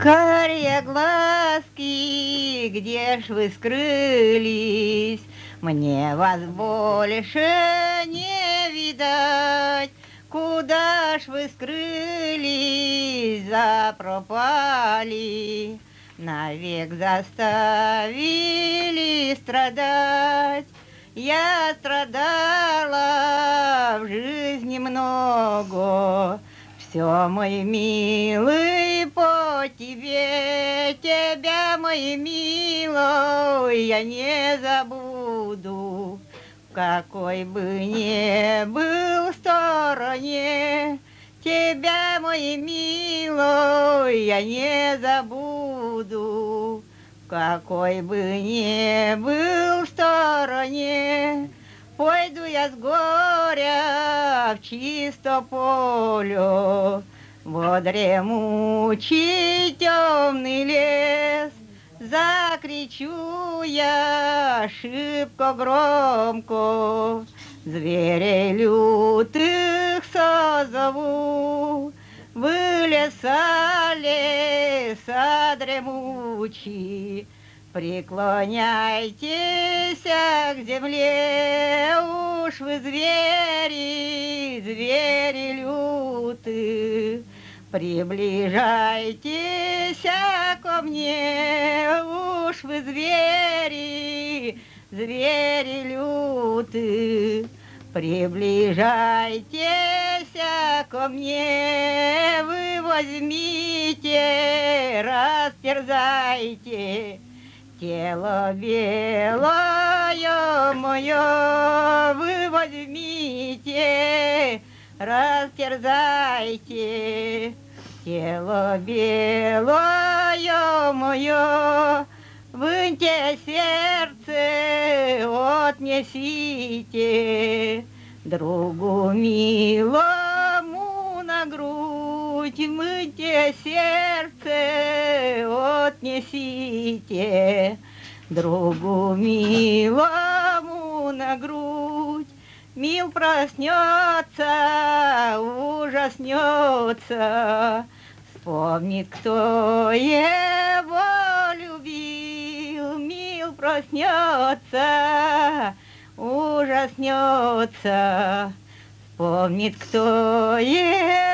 Карие глазки, где ж вы скрылись? Мне вас больше не видать. Куда ж вы скрылись, запропали? Навек заставили страдать. Я страдала в жизни много. Все, мой милый, по тебе, тебя, мой милый, я не забуду. В какой бы ни был стороне, тебя, мой милый, я не забуду. В какой бы ни был стороне, пойду я с горя в чисто поле, во дремучий темный лес. Закричу я шибко громко, зверей лютых созову. Вы леса, леса дремучие, преклоняйтесь к земле, уж вы звери, звери лютые, приближайтесь ко мне, уж вы звери, звери лютые, приближайтесь ко мне, вы возьмите, растерзайте тело белое мое, вы возьмите, растерзайте тело белое мое, выньте сердце, отнесите другу милому на грудь, выньте сердце, отнесите другу милому на грудь. Мил проснется, ужаснется, вспомнит, кто его любил. Мил проснется, ужаснется, вспомнит, кто его